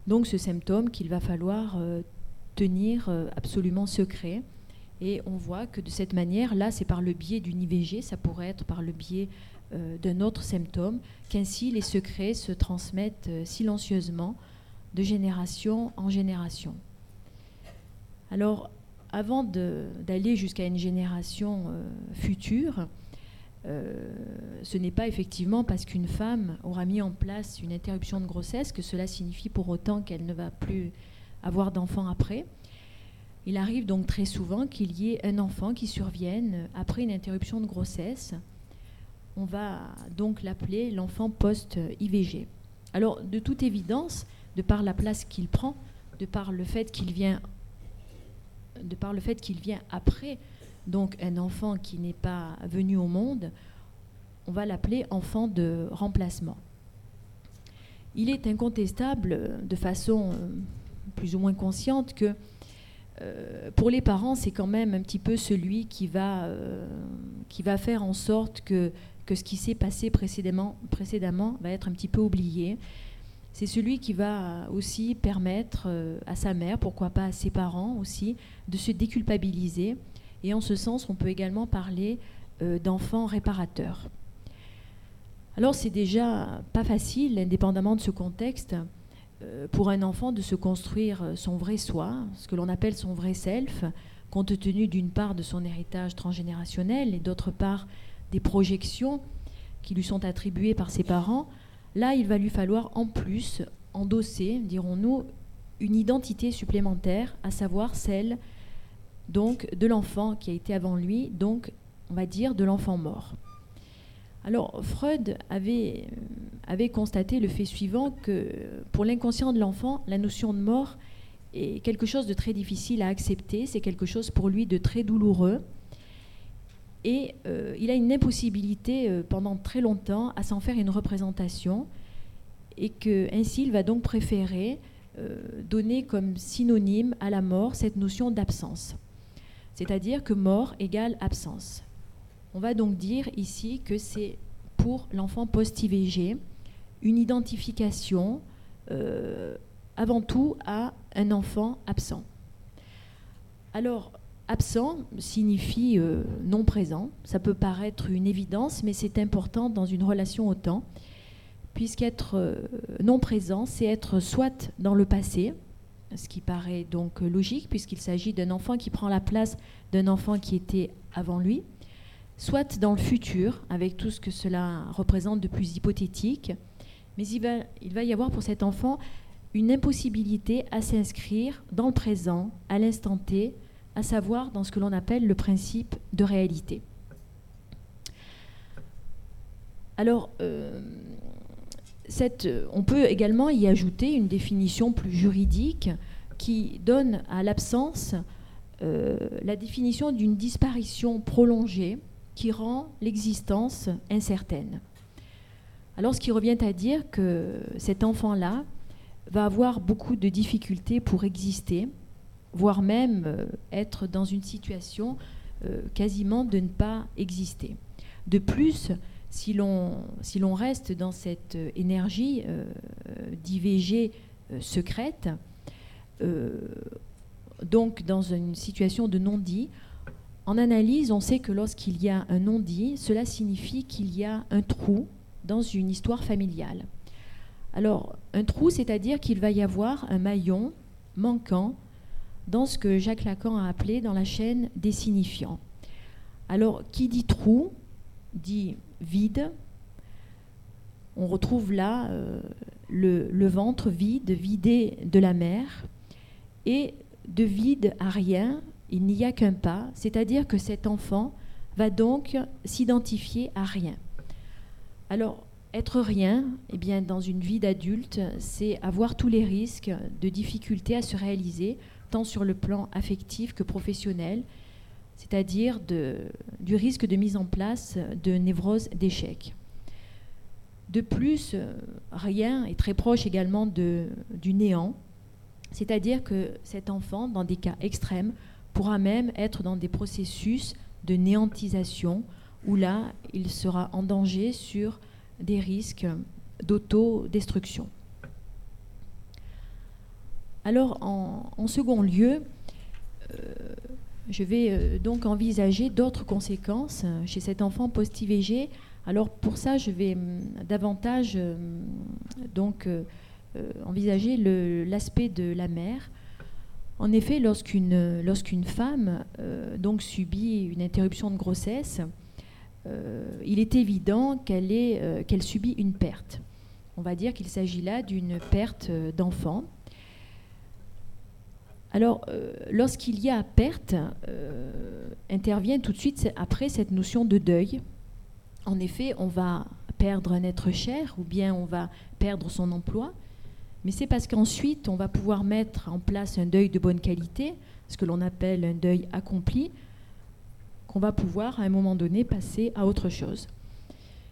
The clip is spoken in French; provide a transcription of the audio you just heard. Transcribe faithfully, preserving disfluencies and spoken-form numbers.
Donc ce symptôme qu'il va falloir euh, tenir euh, absolument secret. Et on voit que de cette manière, là, c'est par le biais d'une I V G, ça pourrait être par le biais euh, d'un autre symptôme, qu'ainsi les secrets se transmettent euh, silencieusement de génération en génération. Alors, avant de, d'aller jusqu'à une génération euh, future, euh, ce n'est pas effectivement parce qu'une femme aura mis en place une interruption de grossesse que cela signifie pour autant qu'elle ne va plus avoir d'enfant après. Il arrive donc très souvent qu'il y ait un enfant qui survienne après une interruption de grossesse. On va donc l'appeler l'enfant post-I V G. Alors, de toute évidence, de par la place qu'il prend, de par le fait qu'il vient, de par le fait qu'il vient après, donc un enfant qui n'est pas venu au monde, on va l'appeler enfant de remplacement. Il est incontestable, de façon plus ou moins consciente, que euh, pour les parents, c'est quand même un petit peu celui qui va, euh, qui va faire en sorte que, que ce qui s'est passé précédemment, précédemment va être un petit peu oublié. C'est celui qui va aussi permettre euh, à sa mère, pourquoi pas à ses parents aussi, de se déculpabiliser. Et en ce sens, on peut également parler euh, d'enfants réparateurs. Alors, c'est déjà pas facile, indépendamment de ce contexte, euh, pour un enfant de se construire son vrai soi, ce que l'on appelle son vrai self, compte tenu d'une part de son héritage transgénérationnel et d'autre part des projections qui lui sont attribuées par ses parents. Là, il va lui falloir en plus endosser, dirons-nous, une identité supplémentaire, à savoir celle donc de l'enfant qui a été avant lui, donc on va dire de l'enfant mort. Alors Freud avait, avait constaté le fait suivant que pour l'inconscient de l'enfant, la notion de mort est quelque chose de très difficile à accepter, c'est quelque chose pour lui de très douloureux. Et euh, il a une impossibilité euh, pendant très longtemps à s'en faire une représentation, et qu'ainsi il va donc préférer euh, donner comme synonyme à la mort cette notion d'absence. C'est-à-dire que mort égale absence. On va donc dire ici que c'est pour l'enfant post-I V G une identification euh, avant tout à un enfant absent. Alors, absent signifie euh, non présent. Ça peut paraître une évidence, mais c'est important dans une relation au temps, puisqu'être euh, non présent, c'est être soit dans le passé, ce qui paraît donc logique, puisqu'il s'agit d'un enfant qui prend la place d'un enfant qui était avant lui, soit dans le futur, avec tout ce que cela représente de plus hypothétique, mais il va, il va y avoir pour cet enfant une impossibilité à s'inscrire dans le présent, à l'instant T, à savoir dans ce que l'on appelle le principe de réalité. Alors, euh, cette, on peut également y ajouter une définition plus juridique qui donne à l'absence euh, la définition d'une disparition prolongée qui rend l'existence incertaine. Alors, ce qui revient à dire que cet enfant-là va avoir beaucoup de difficultés pour exister, voire même euh, être dans une situation euh, quasiment de ne pas exister. De plus, si l'on, si l'on reste dans cette énergie euh, d'I V G euh, secrète, euh, donc dans une situation de non-dit, en analyse, on sait que lorsqu'il y a un non-dit, cela signifie qu'il y a un trou dans une histoire familiale. Alors, un trou, c'est-à-dire qu'il va y avoir un maillon manquant dans ce que Jacques Lacan a appelé dans la chaîne des signifiants. Alors, qui dit trou, dit vide. On retrouve là euh, le, le ventre vide, vidé de la mère, et de vide à rien, il n'y a qu'un pas, c'est-à-dire que cet enfant va donc s'identifier à rien. Alors, être rien, eh bien, dans une vie d'adulte, c'est avoir tous les risques de difficultés à se réaliser, tant sur le plan affectif que professionnel, c'est-à-dire de, du risque de mise en place de névrose d'échec. De plus, rien est très proche également de, du néant, c'est-à-dire que cet enfant, dans des cas extrêmes, pourra même être dans des processus de néantisation, où là, il sera en danger sur des risques d'autodestruction. Alors, en, en second lieu, euh, je vais euh, donc envisager d'autres conséquences euh, chez cet enfant post-I V G. Alors, pour ça, je vais hum, davantage euh, donc, euh, euh, envisager le- l'aspect de la mère. En effet, lorsqu'une lorsqu'une femme euh, donc subit une interruption de grossesse, euh, il est évident qu'elle est, euh, qu'elle subit une perte. On va dire qu'il s'agit là d'une perte euh, d'enfant. Alors, euh, lorsqu'il y a perte, euh, intervient tout de suite après cette notion de deuil. En effet, on va perdre un être cher ou bien on va perdre son emploi, mais c'est parce qu'ensuite on va pouvoir mettre en place un deuil de bonne qualité, ce que l'on appelle un deuil accompli, qu'on va pouvoir à un moment donné passer à autre chose.